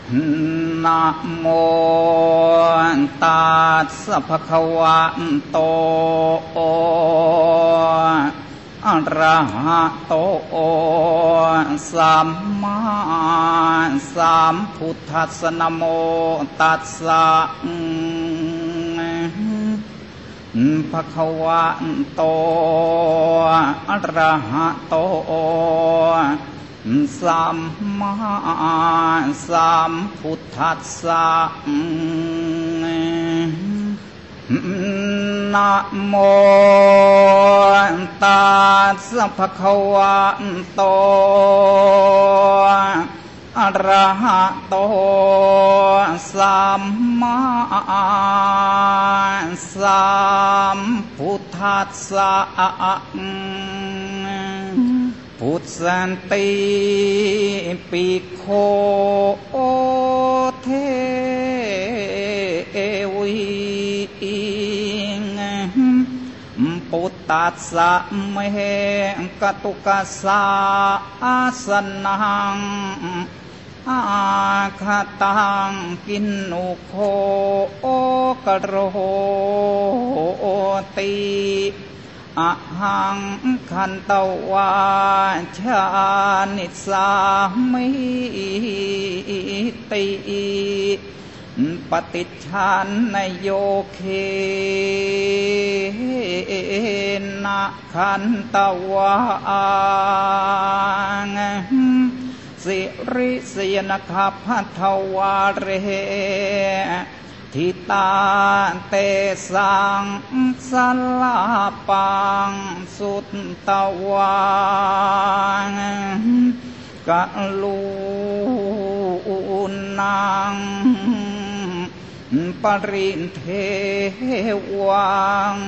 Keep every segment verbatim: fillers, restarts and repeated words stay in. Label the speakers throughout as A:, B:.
A: นะโมตัสสะภะคะวะโตอะระหะโตสัมมาสัมพุทธัสสะนะโมตัสสะภะคะวะโตอะระหะโตสัมมาสัมพุทธัสสะนะโมตัสสะภะคะวะโตอะระหะโตสัมมาสัมพุทธัสสะพุทธันติปิโคเทวิปุตตัสสะเมกตุกัสสะอาสนังอาคาตังกินนุโคกโรติอะหังคันตวาชานิสามิติปฏิชันนโยเคนะคันตวาสิริสยนคัพพัทวาเรทิตาเตสังสลาปังสุตตวางกะลูนังปริเทวัง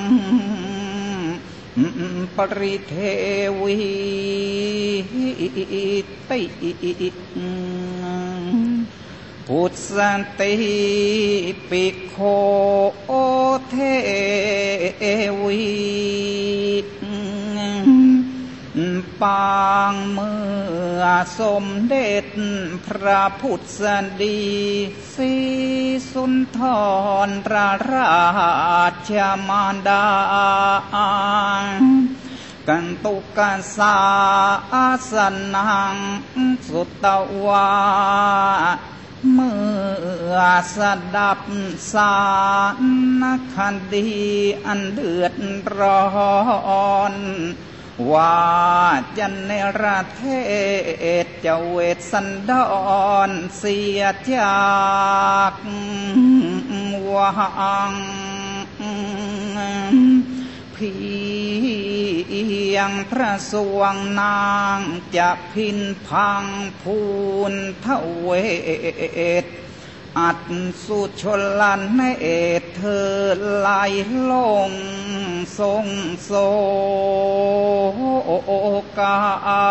A: ปริเทวิติพุทธันติปิโคเทวิปางเมื่อสมเด็จพระพุทธดีสีสุนทรราชมารดากันตุกัสสะอาสนังสุตตวาเมื่อสดับสารคดีอันเดือดร้อนว่าจะเนรเทศจะเวทสันดรเสียจากวังเพียงพระสวงนางจะพินพังพูนทเวทอัดสุชลันในเอตเธอไหลลงทรงโศกา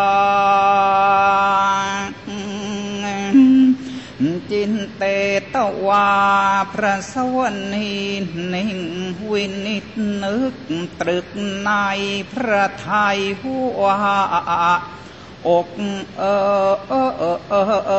A: จินเตตวาพระสวนีนิ่งวินิจนึกตรึกในพระทัยหัวอกเออเออเออเออเอ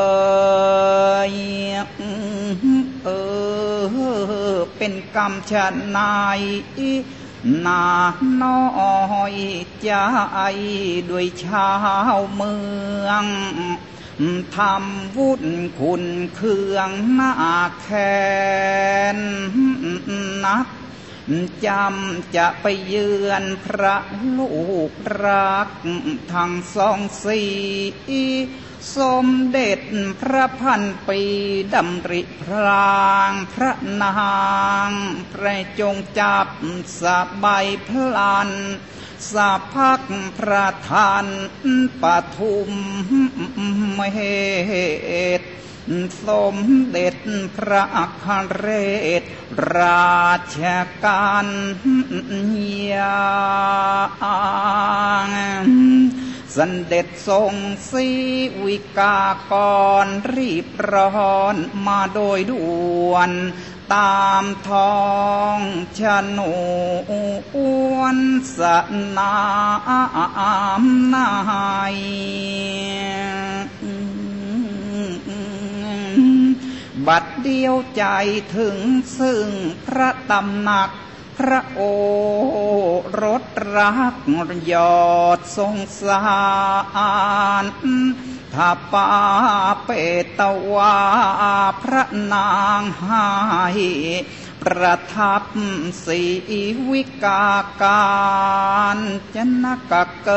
A: อเป็นกรรมชะนายนาน้อยใจด้วยชาวเมืองทำวุ่นคุณเครื่องหน้าแคนนักจำจะไปเยือนพระลูกรักทั้งสองสีสมเด็จพระพันปีดำริพรางพระนางพระจงจับสบายพลันสาพักพระทานปทุมเหตุสมเด็จพระอัครเรศราชการยางสันเด็จทรงสีวิกากรรีบร้อนมาโดยด่วนตามท้องชนวนสนามนายบัดเดียวใจถึงซึ่งพระตำหนักพระโอรสรักยอดทรงสารถ้าป่าเปตวาพระนางให้ประทับสีวิกาการจนกะเก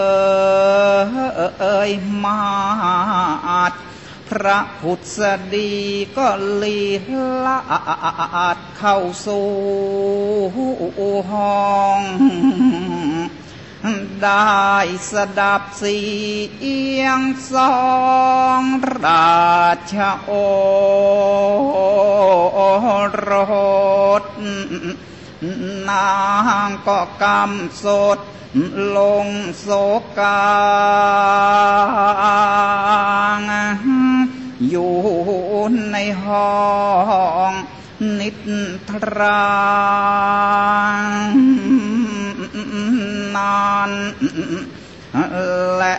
A: ยมาดพระพุทธดีก็ลีลาดเข้าสู่ห้องได้สดับเสียงสองราชโอรสนางก็กำสดลงโศกางอยู่ในห้องนิทรานานและ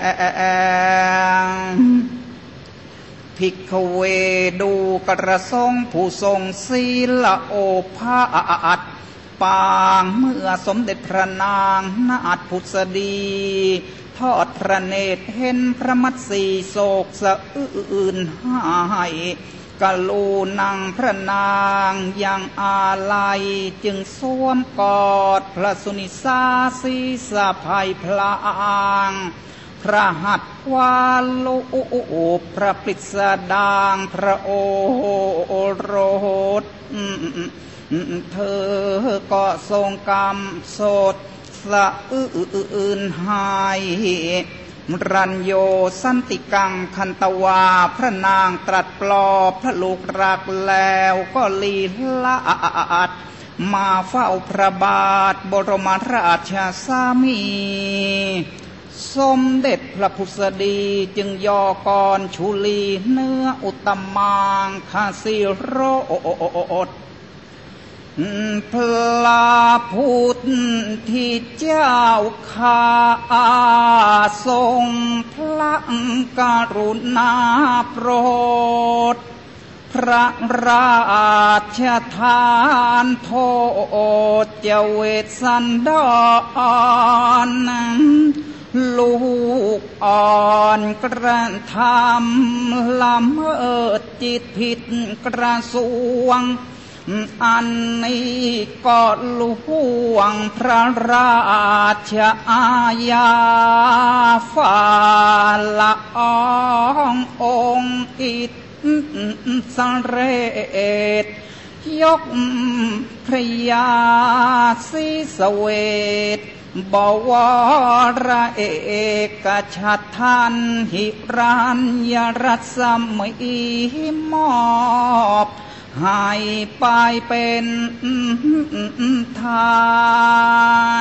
A: ภิกขเวดูกระทรงผู้ทรงศีลโอภาสปางเมื่อสมเด็จพระนางนาถพุทธดีทอดพระเนตรเห็นพระมัตสีโศกสะอื้นหายกะลูนังพระนางยังอาลัยจึงสวมกอดพระสุนิสาสีสะพายพลางพระหัตถ์วาลุพระปริศดางพระโอรสเธอก็ทรงกำสดสะอื้นหายรัญโยสันติกังคันตวาพระนางตรัสปลอบพระลูกรักแล้วก็ลีลาดมาเฝ้าพระบาทบรมราชสามีสมเด็จพระพุทธดีจึงย่อกรชุลีเนื้ออุตมังคาสิโรดพระพุทธที่เจ้าข้าทรงพระกรุณาโปรดพระราชทานโทษเจเวตสันดรลูกอ่อนกระทำละเมิดจิตผิดกระทรวงอันนี้ก็ล่วงพระราชอาญาฝ่าละอององค์อิสเรศยกพระยาสิสเวทบวรเอกชัดทันหิรัญยรัศมีมอบให้ไปเป็นทาน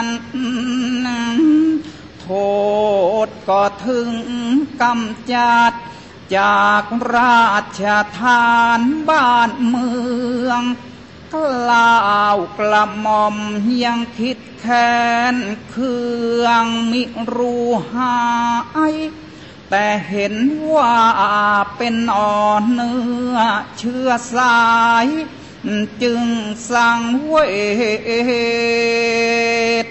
A: โทษก็ถึงกำจัดจากราชทานบ้านเมืองกล่าวกระหม่อมยังคิดแค้นเคืองมิรู้หายแต่เห็นว่าเป็นอ่อนเนื้อเชื้อสายจึงสั่งเวท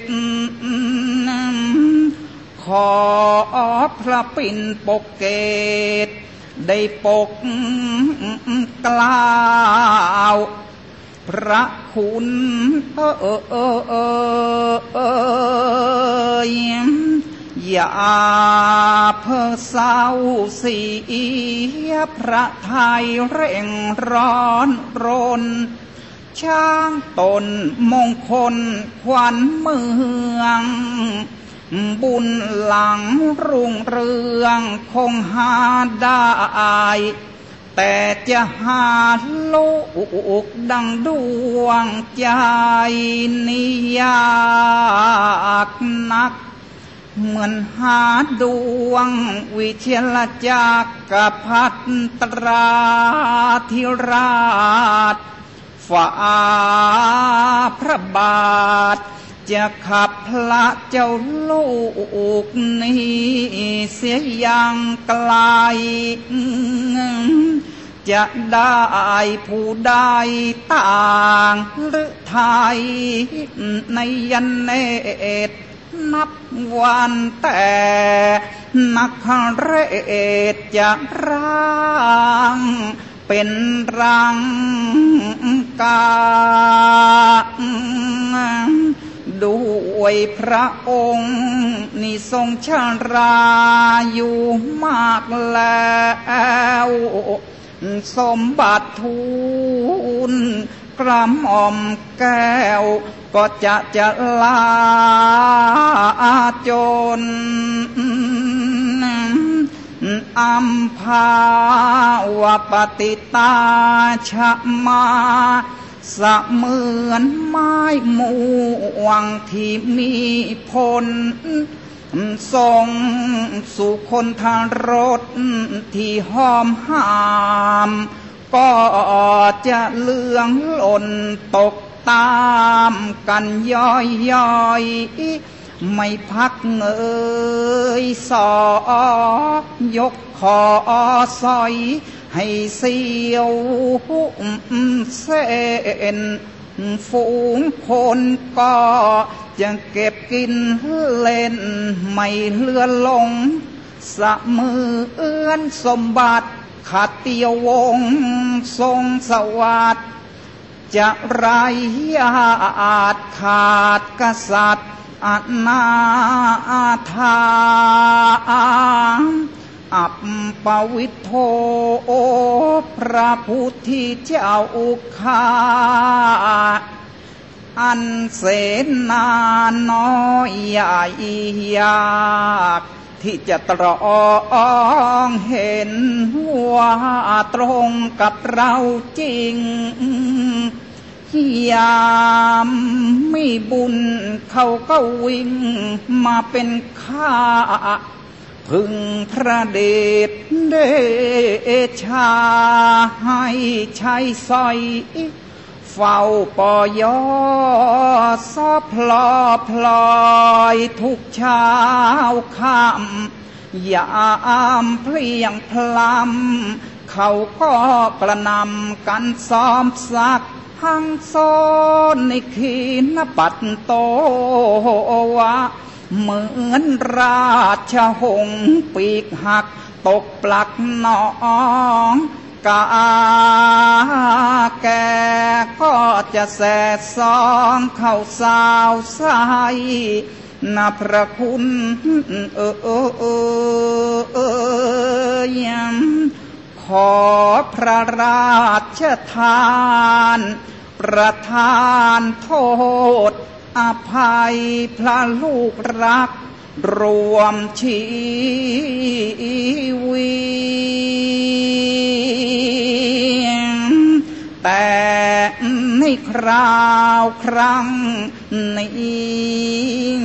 A: ขอพระปิ่นปกเกตได้ปกกล่าวพระคุณเออเออเออเอออย่าเพ้อเศร้าเสียพระทัยเร่งร้อนรนช้างตนมงคลขวัญเมืองบุญหลังรุ่งเรืองคงหาได้แต่จะหาลูกดังดวงใจนี้ยากนักเหมือนหาดวงวิเชียรจักรพรรดิตราธิราชฝ่าพระบาทจะขับพระเจ้าลูกนี้เสียอย่างไกลจะได้ผู้ใดต่างหรือไทยในยันเนตนับวันแต่นักเรศจะร่างเป็นรังกาด้วยพระองค์นี่ทรงชราอยู่มากแล้วสมบัติทูลกระหม่อมแก้วก็จะจะลาจนอัมพาวปฏิตาชะมาเสมือนไม้ม่วงที่มีผลส่งสู่คนทางรถที่หอมหามก็จะเลื่องหล่นตกตามกันย่อยย่อยไม่พักเงยสอยกคอสอยให้เสียวเส้นฝูงคนก็จะเก็บกินเล่นไม่เลือนลงเสมือนสมบัติขัดเตียววงทรงสวัสดิ์จะไรญาติขาดกษัตริย์อนาถาอัปปวิทโธพระพุทธเจ้าคาอันเสนาน้อยใหญ่ยากที่จะตรองเห็นว่าตรงกับเราจริงยามไม่บุญเขาก็วิ่งมาเป็นข้าพึงพระเดชเดชาให้ใช้สอยเฝ้าปอยอซอพลอพลอยทุกเช้าค่ำยามเพลียงพลัมเขาก็กระนำกันซ้อมซักหังโซนในขีนปัตโตวะเหมือนราชหงส์ปีกหักตกปลักนองกาแกก็จะแสดสองเข้าสาวใสนับพระคุณเออเออเออเออยขอพระราชทานประทานโทษอภัยพระลูกรักรวมชีวิตแต่ในคราวครั้งนี้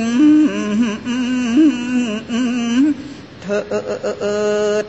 A: เถิด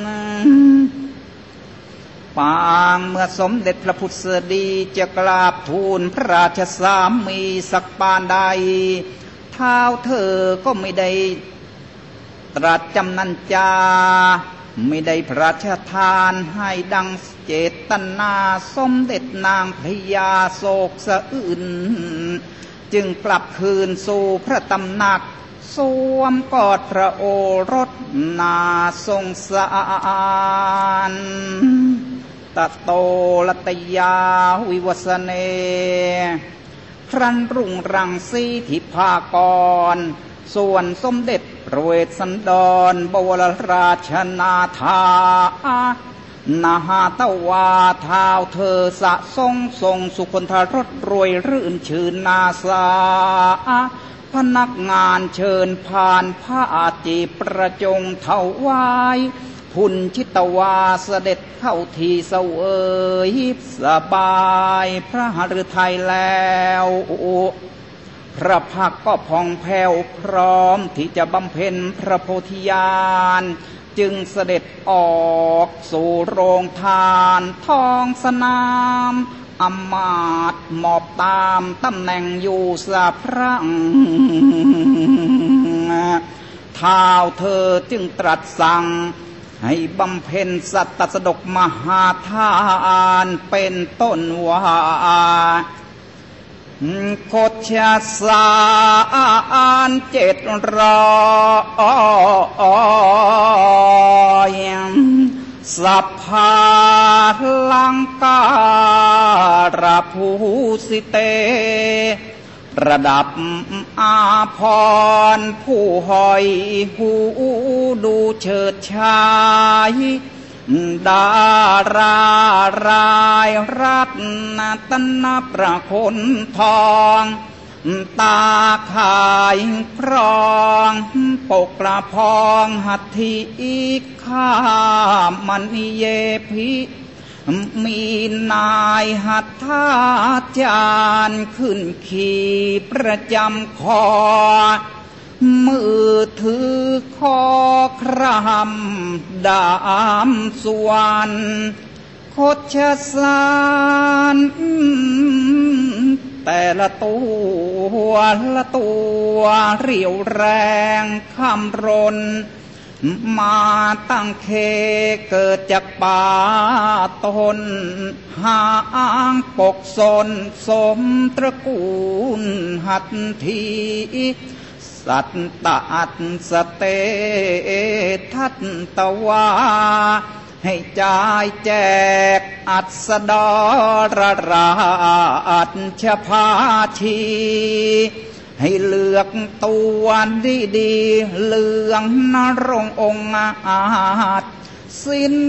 A: ปางเมื่อสมเด็จพระพุทธดีจะกราบทูลพระราชสามีสักปานใดเท้าเธอก็ไม่ได้ตรัสจำนันจาไม่ได้พระราชทานให้ดังเจตนาสมเด็จนางพญาโศกสะอื้นจึงกลับคืนสู่พระตำหนักสวมกอดพระโอรสนาทรงสารตะโตรัตยาวิวัสเนครั้นรุ่งรังสีทิพากรส่วนสมเด็จพระเวสสันดรบวรราชนาถานาหาตวาเท้าเธอสะทรงทรงสุคนทรสรวยรื่นชื่นนาสาพนักงานเชิญผ่านผ้าจีประจงเถาวายพุนชิตวาเสด็จเข้าทีเสวยสบายพระหฤทัยแล้วพระพักก็พองแผ้วพร้อมที่จะบำเพ็ญพระโพธิญาณจึงเสด็จออกสู่โรงทานท้องสนามอำมาตย์หมอบตามตำแหน่งอยู่สะพรั่งท้าวเธอจึงตรัสสั่งให้บำเพ็ญสัตตสดกมหาทานเป็นต้นว่าโคชสารเจ็ดร้อยสัพพาลังการภูสิเตระดับอาภรณ์ผู้หอยหูดูเฉิดชายดารารายรัตนตนประคนทองตาข่ายครองปกกระพองหัตถิอีกข้ามันเยพิมีนายหัตถาจารย์ขึ้นขี่ประจำคอมือถือคอครามดามสวรรณโคชสารแต่ละตัวละตัวเรียวแรงคำรนมาตั้งเคเกิดจากป่าตนหางปกสนสมตระกูลหัตถีสัตตอัตสเตทัตตวาให้จ่ายแจกอัศดรราชชภาชีให้เลือกตัวดีดีเลืองนรงองค์อาจสิน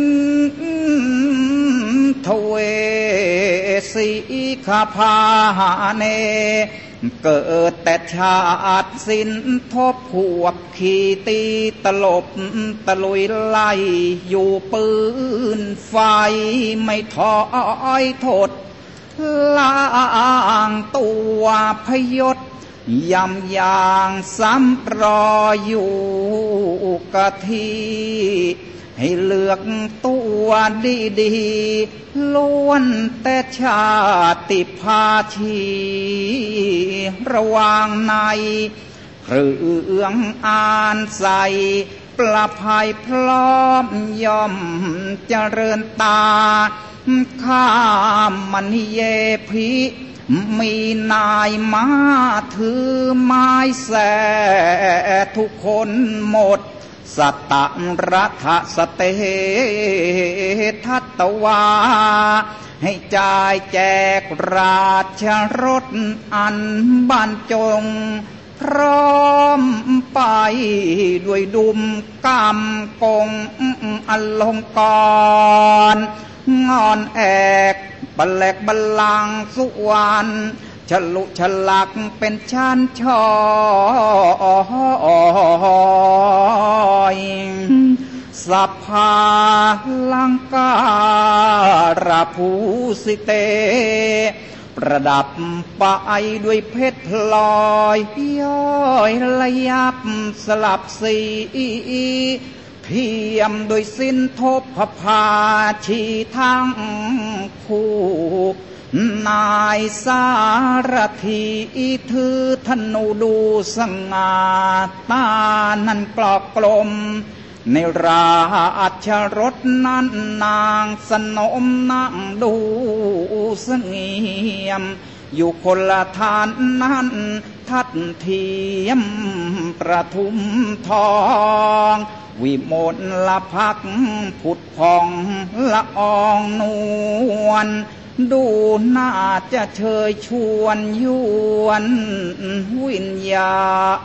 A: ทเวสีขาพาเนเกิดแต่ชาติสิ้นทบขวบขี่ตีตลบตะลุยไล่อยู่ปืนไฟไม่ท้อยทดล่างตัวพยศยำยางซ้ำรออยู่กะทีให้เลือกตัวดีๆล้วนแต่ชาติภาชีระวางในเครื่องอ่านใสประภัยพร้อมย่อมเจริญตาข้ามมันเยพิมีนายมาถือไม้แสทุกคนหมดสัตตรัฐสเตทัตตวาให้จ่ายแจกราชรถอันบรรจงพร้อมไปด้วยดุมกำกงอลงกรงอนแอกบัลแลกบัลลังสุวรรณฉลุฉลักเป็นชั้นชอยสัพพาลังการภูสิเตประดับไปด้วยเพชรพลอยย้อยระยับสลับสีเทียมโดยสิ้นทบพภาชีทั้งคู่นายสารถีถือธนูดูสง่าตานั้นกลอกกลมในราชรถนั้นนางสนมนั่งดูเสงี่ยมอยู่คนละทานนั้นทัดเทียมประทุมทองวิมลพักผุดพองละอองนวลดูน่าจะเชยชวนยวนวิญญา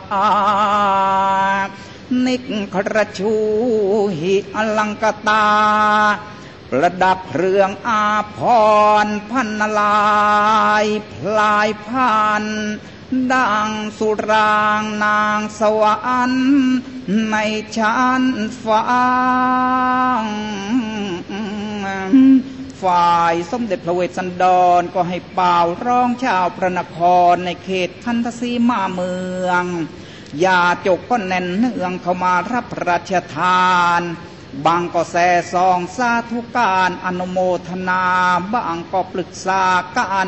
A: นิกครชูหิอลังกตาประดับเครื่องอาภรณ์พันลายพลายพันดังสุรางนางสวรรค์ในชั้นฟ้าฝ่ายสมเด็จพระเวสสันดรก็ให้เป่าร้องชาวพระนครในเขตคันธสีมาเมืองยาจกก็แน่นเนืองเข้ามารับพระราชทานบางก็แส่ซองสาธุการอนุโมทนาบางก็ปรึกษากัน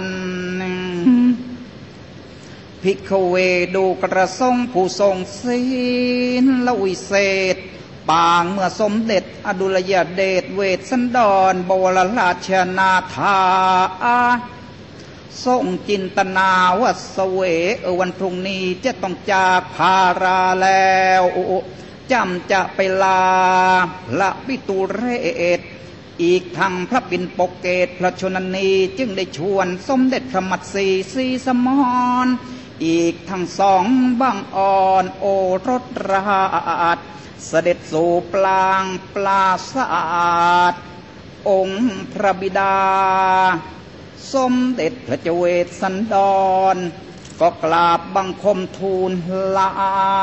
A: ภิกขเวดูกระทรงผู้ทรงศีลละวิเศษปางเมื่อสมเด็จอดุลยเดชเวสสันดรบวรราชนาถาทรงจินตนาว่าเสวยวันพรุ่งนี้จะต้องจากพาราแล้วจำจะไปลาพระปิตุเรศอีกทั้งพระปิ่นปกเกตพระชนนีจึงได้ชวนสมเด็จพระมัตสีสีสมรอีกทั้งสองบังอ่อนโอรสราชเสด็จสู่ปลางปราศาสองค์พระบิดาสมเด็จพระเจเวศสันดรก็กราบบังคมทูลลา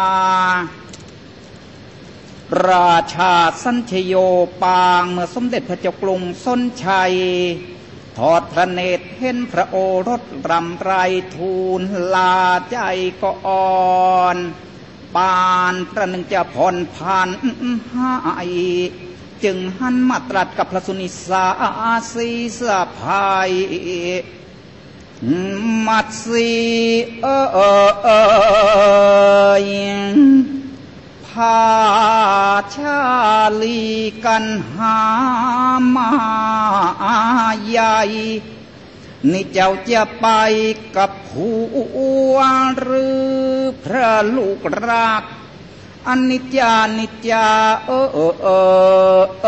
A: ราชาสัญชโยปางเมื่อสมเด็จพระเจ้ากรุงสนชัยทอดพระเนตรเห็นพระโอรสรำไรทูลลาใจก็อ่อนปานประหนึ่งจะผ่อนพันให้จึงหันมาตรัสกับพระสุนิสาสีสะพายมัตสีเออเออเออพาชาลีกันหามาใหญ่นี่เจ้าจะไปกับผัวหรือพระลูกรักอันนิจจานิจจาเออเออเออเอ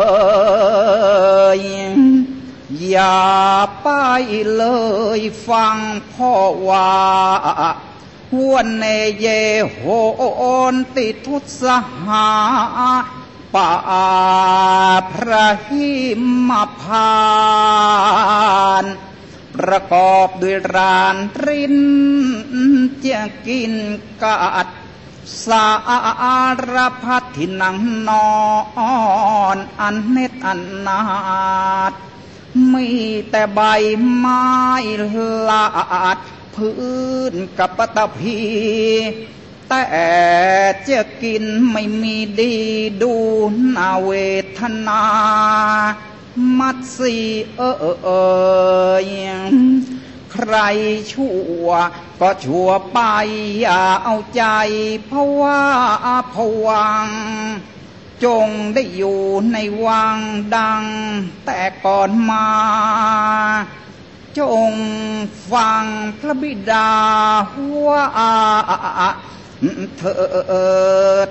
A: ออย่าไปเลยฟังพ่อว่าหัวเนเยโหนติทุสหาป่าพระหิมพานต์ประกอบด้วยรานรินจะกินกัดสารพัดที่นั่งนอนอันเน็ดอันนาดมีแต่ใบไม้ลาดพื้นกับปฐพีแต่จะกินไม่มีดีดูนาเวทนามัดสีเออเออใครชั่วก็ชั่วไปอย่าเอาใจเพราะว่าผวังจงได้อยู่ในวังดังแต่ก่อนมาจงฟังพระบิดาว่าเถิด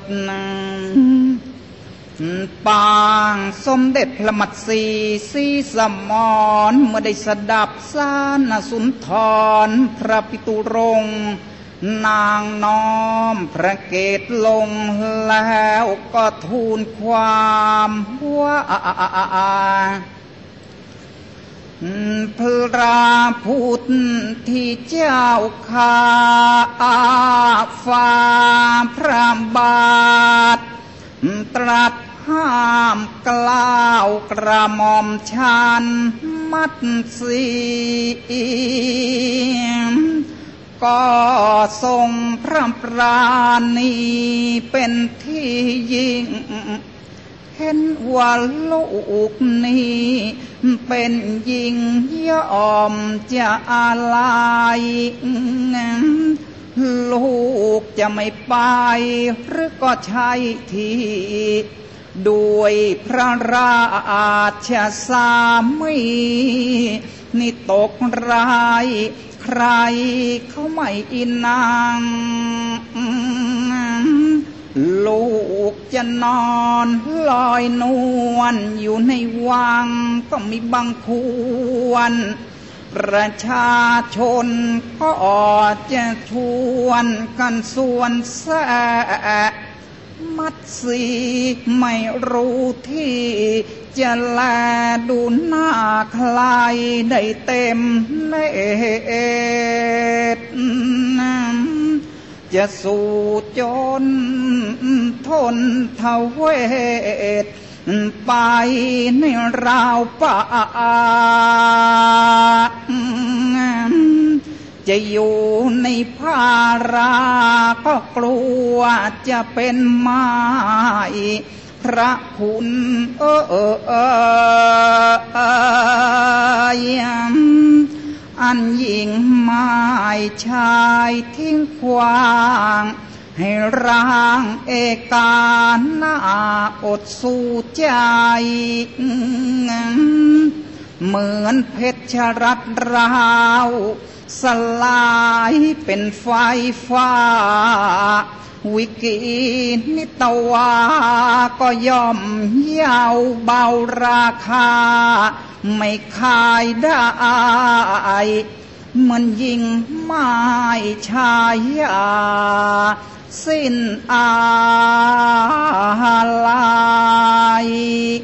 A: ปางสมเด็จพระมัตสีสีสมรเมื่อได้สดับสานสุนทรพระปิตุรงค์นางน้อมพระเกศลงแล้วก็ทูลความว่าพระพุทธที่เจ้าข้าฟ้าพระบาทตรัสห้ามกล่าวกระหม่อมฉันมัตสีก็ทรงพระปราณีเป็นที่ยิ่งเห็นว่าลูกนี้เป็นหญิงยอมจะอะไรลูกจะไม่ไปหรือก็ใช่ที่ด้วยพระราชสามีนี่ตกร้ายใครเขาไม่อินนางลูกจะนอนลอยนวลอยู่ในวังก็มีบังควรประชาชนก็จะชวนกันส่วนแสมัดสีไม่รู้ที่จะแลดูหน้าใครได้เต็มเนตรจะสู้จนทนทเวทไปในราวป่าจะอยู่ในภาราก็กลัวจะเป็นไม้พระคุณเออเออเอออันยิ่งหมายชายทิ้งควางให้ร่างเอกาหน้าอดสู้ใจเหมือนเพชรรัตราวสลายเป็นไฟฟ้าวิกินิตวาก็ย่อมเยาวเบาราคาไม่ขายได้มันยิ่งไม่ชายาสิ้นอาลัย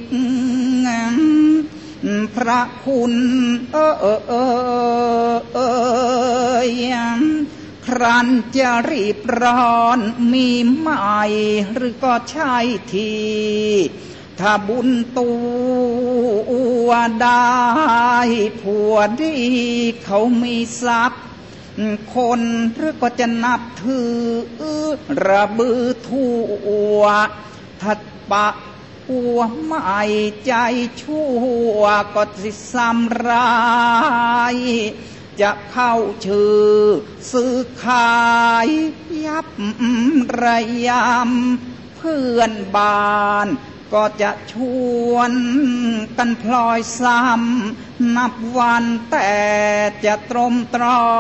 A: พระคุณเออเออเออเออครั้นจะรีบร้อนมีไหมหรือก็ใช่ทีถ้าบุญตัวได้ผัวดีเขามีทรัพย์คนหรือก็จะนับถือระบือทั่วทัดปะหัวไม่ใจชั่วก็สิซ้ำร้ายจะเข้าชื่อซื้อขายยับระยำเพื่อนบ้านก็จะชวนกันพลอยซ้ำนับวันแต่จะตรมตรอ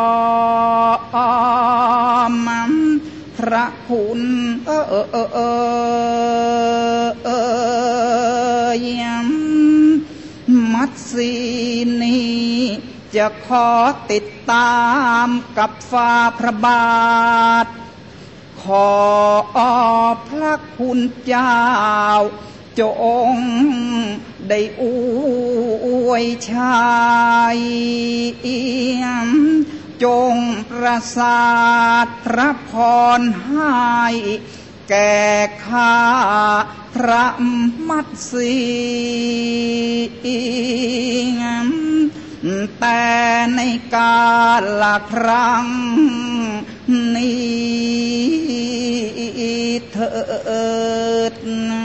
A: มพระคุณเออเออเออเออเออมัตสีนีจะขอติดตามกับฝ่าพระบาทขอพระคุณเจ้าจงได้อวยชัยจงประสาทพระพรให้แก่ข้าพระมัตสีแต่ในกาลครั้งนี้เถิด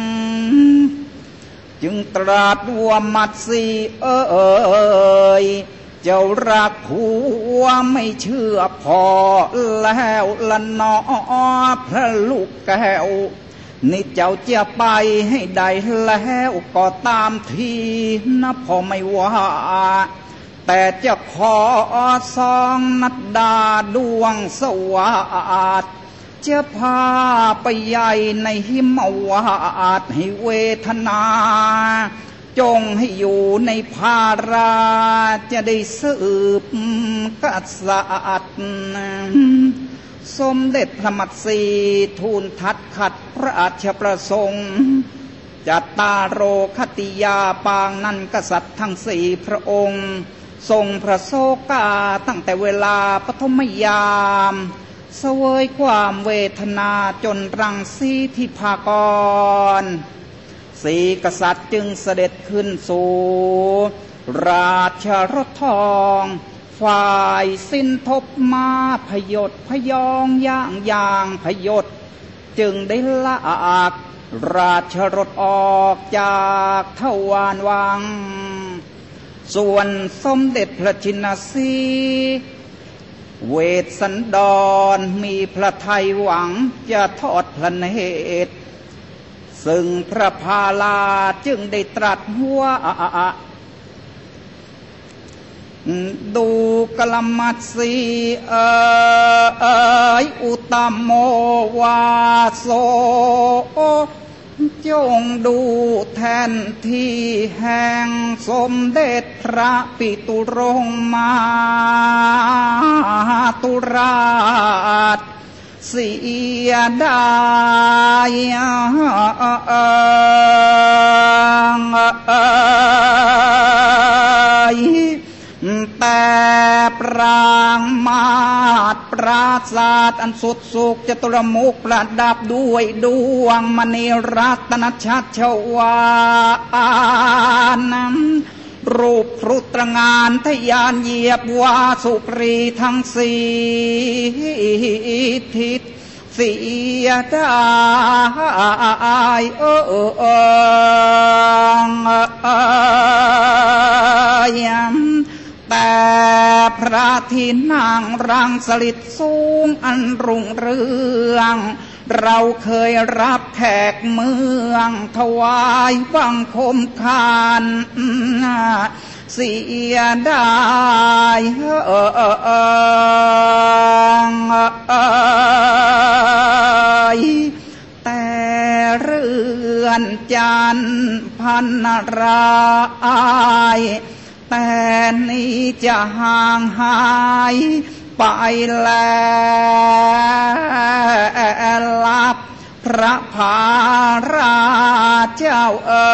A: จึงตรัสว่ามัตสีเอ๋ยเจ้ารักผัวไม่เชื่อพอแล้วละนอพระลูกแก้วนี่เจ้าจะไปให้ได้แล้วก็ตามทีนะพอไม่ว่าแต่จะขอสองนัดดาดวงสวัสดิ์จะพาไปใหญ่ในหิมวาดให้เวทนาจงให้อยู่ในภาราจะได้สืบกษัตริย์สมเด็จพระมัตสีทูลทัดขัดพระราชประสงค์จัตตาโรคติยาปางนั้นกษัตริย์ทั้งสี่พระองค์ทรงพระโศกาตั้งแต่เวลาปฐมยามเสวยความเวทนาจนรังสีที่ภากรสี่กษัตริย์จึงเสด็จขึ้นสู่ราชรถทองฝ่ายสิ้นทบมาพยศพยองย่างย่างพยศจึงได้ลากราชรถออกจากทวารวังส่วนสมเด็จพระชินสีเวสสันดรมีพระทัยหวังจะทอดพระเนตรซึ่งพระพาลาจึงได้ตรัสว่าดูกลมัตสีเอ๋ยอุตโมวาโสจงดูแทนที่แห่งสมเด็จพระปิตุรงมาตุราชเสียดายแต่ปรางมาตปราศาสตร์อันสุดสุขจตุรมุขประดับด้วยดวงมณีรัตนชัชวานรูปครุตรงานทยานเหยียบวาสุปรีทั้งสี่ทิศเสียดายเออเออเออแต่พระที่นั่งรังสลิดสูงอันรุ่งเรืองเราเคยรับแขกเมืองถวายบังคมคานเสียดายเออเออเออแต่เรือนจันทร์พันรายแต่นี้จะห่างหายไปแล้วลับพระภาราเจ้าเอ๋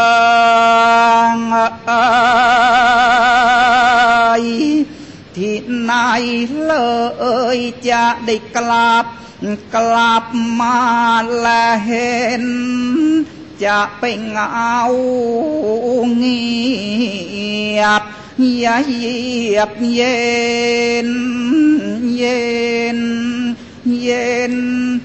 A: ยที่ไหนเลยจะได้กลับกลับมาและเห็นจะไปเหงาเงียบอย่าเหยียบเย็นเย็นเย็น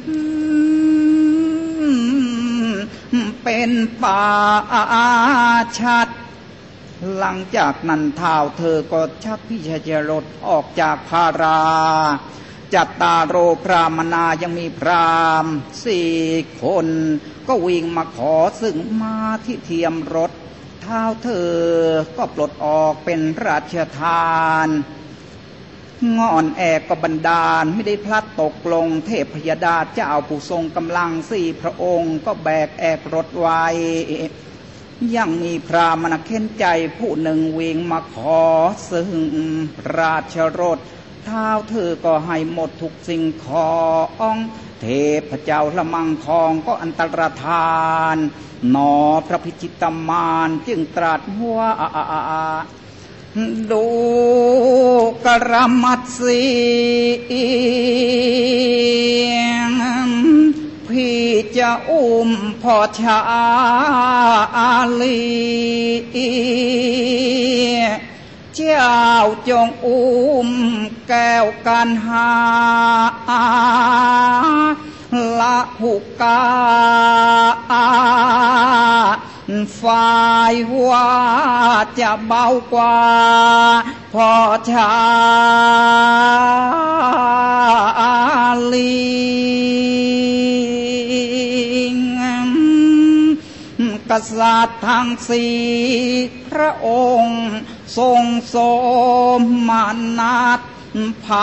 A: เป็นป่าชัดหลังจากนั้นเท้าเธอก็ชักพิชญรถออกจากพาราจัตตาโรพรามนายังมีพรามสี่คนก็วิ่งมาขอซึ่งมาที่เทียมรถเท้าเธอก็ปลดออกเป็นราชทานงอนแอกก็บันดาลไม่ได้พลัดตกลงเทพพยดาเจ้าผู้ทรงกำลังสี่พระองค์ก็แบกแอกรถไว้ยังมีพรามณเข็นใจผู้หนึ่งวิ่งมาขอซึ่งราชรถเท้าเธอก็ให้หมดทุกสิ่งของเทพเจ้าละมังทองก็อันตรธานหนอพระพิชิตมารจึงตรัสว่าดูกระมัดเสียงพี่จะอุ้มพ่อชาลีเจ้าจงอุ้มแก้วกันหาละหุกาฝ่ายว่าจะเบากว่าพ่อชาลีกษัตริย์ทั้งสี่พระองค์ทรงสมมานัสพา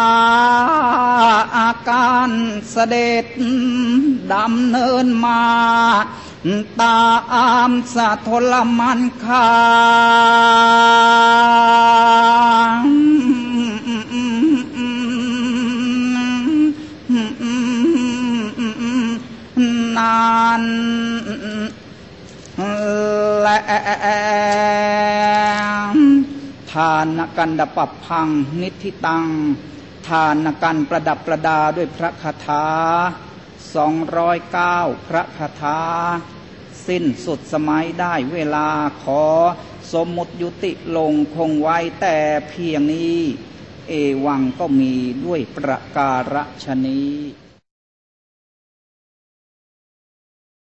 A: อาการเสด็จดำเนินมาตามสะทลมันคานานและทานกันดปัปพังนิธิตังทานกันประดับประดาด้วยพระคาถาสองร้อยเก้าพระคาถาสิ้นสุดสมัยได้เวลาขอสมมุติยุติลงคงไว้แต่เพียงนี้เอวังก็มีด้วยประการฉนี้